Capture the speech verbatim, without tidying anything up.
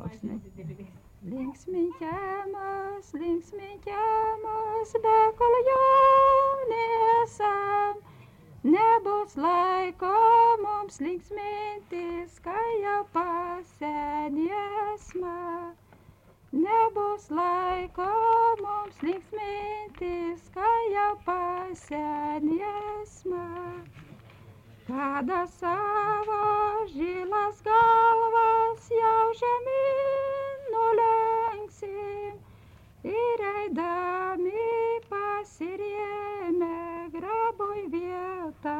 gluosni. Linksminkėmus, linksminkėmus, be kol jaunesam, nebus laiko mums linksmintis, kai jau pasenėsma. Nebus laiko mums linksmintis, kai jau pasenėsma. Kada savo žilas galvas jau žemyn nulenksim ir eidami pasirėmę grabui vietą